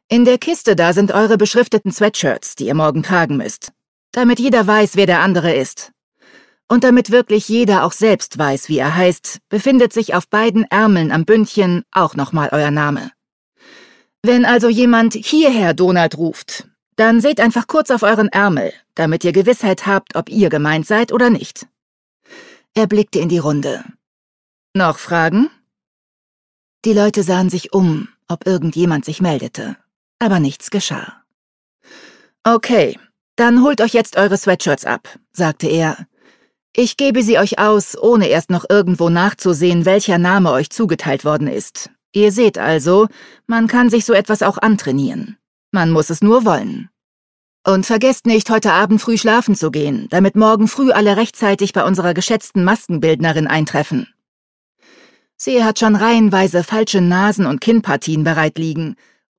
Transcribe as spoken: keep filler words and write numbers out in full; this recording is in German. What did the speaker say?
In der Kiste da sind eure beschrifteten Sweatshirts, die ihr morgen tragen müsst. Damit jeder weiß, wer der andere ist. Und damit wirklich jeder auch selbst weiß, wie er heißt, befindet sich auf beiden Ärmeln am Bündchen auch nochmal euer Name. Wenn also jemand hierher Donald ruft, dann seht einfach kurz auf euren Ärmel, damit ihr Gewissheit habt, ob ihr gemeint seid oder nicht. Er blickte in die Runde. Noch Fragen? Die Leute sahen sich um, ob irgendjemand sich meldete, aber nichts geschah. Okay, dann holt euch jetzt eure Sweatshirts ab, sagte er. Ich gebe sie euch aus, ohne erst noch irgendwo nachzusehen, welcher Name euch zugeteilt worden ist. Ihr seht also, man kann sich so etwas auch antrainieren. Man muss es nur wollen. Und vergesst nicht, heute Abend früh schlafen zu gehen, damit morgen früh alle rechtzeitig bei unserer geschätzten Maskenbildnerin eintreffen. Sie hat schon reihenweise falsche Nasen und Kinnpartien bereit liegen,